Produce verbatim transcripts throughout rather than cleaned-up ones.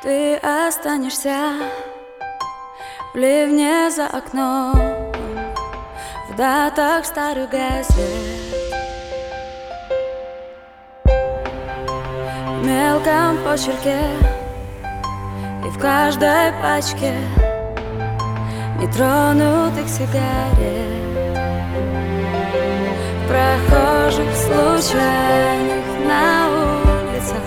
Ты останешься в ливне за окном, в датах старых газет, в мелком почерке и в каждой пачке нетронутых сигарет, в прохожих случайных на улицах,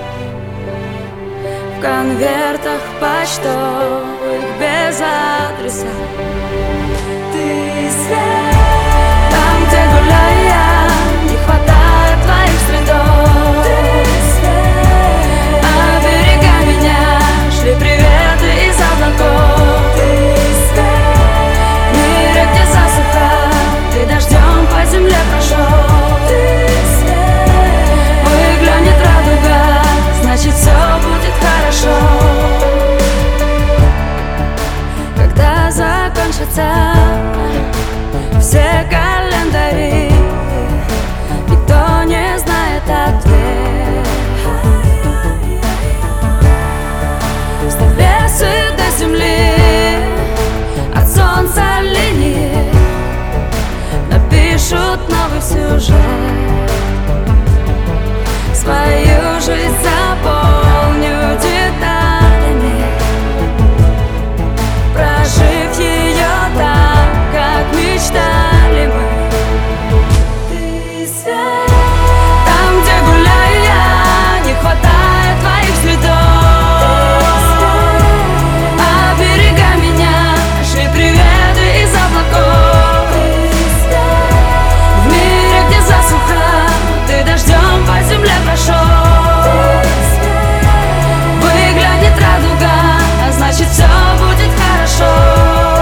в конвертах почтовых без адреса. Ты свет, там, где гуляю я, не хватает твоих следов. Ты свет, оберегай меня, шли приветы из облаков. Ты свет, в мире, где засуха, ты дождем по земле прошел. Ты свет, выглянет радуга, значит все будет хорошо. Когда закончатся все календари, никто не знает ответ. С небесы до земли, от солнца линии напишут новый сюжет. Свою жизнь заполню деталями, прожив ее так, как мечтали мы. Ты свет, там, где гуляю я, не хватает твоих следов. Оберегай меня, шли приветы из облаков. В мире, где засуха, ты дождем по земле прошел. Выглянет радуга, а значит все будет хорошо.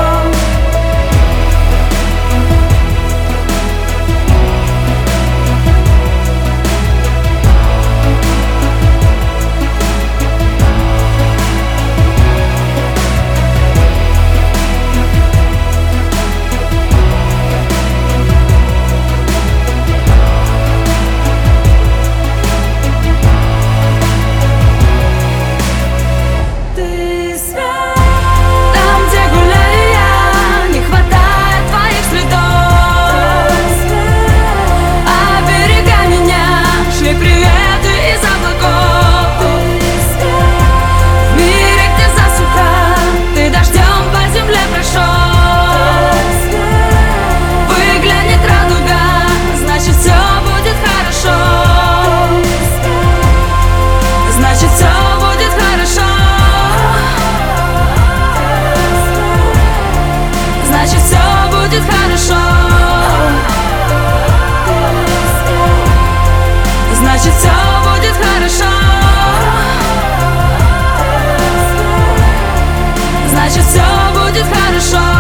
Значит, все будет хорошо. Значит, все будет хорошо. Значит, все будет хорошо.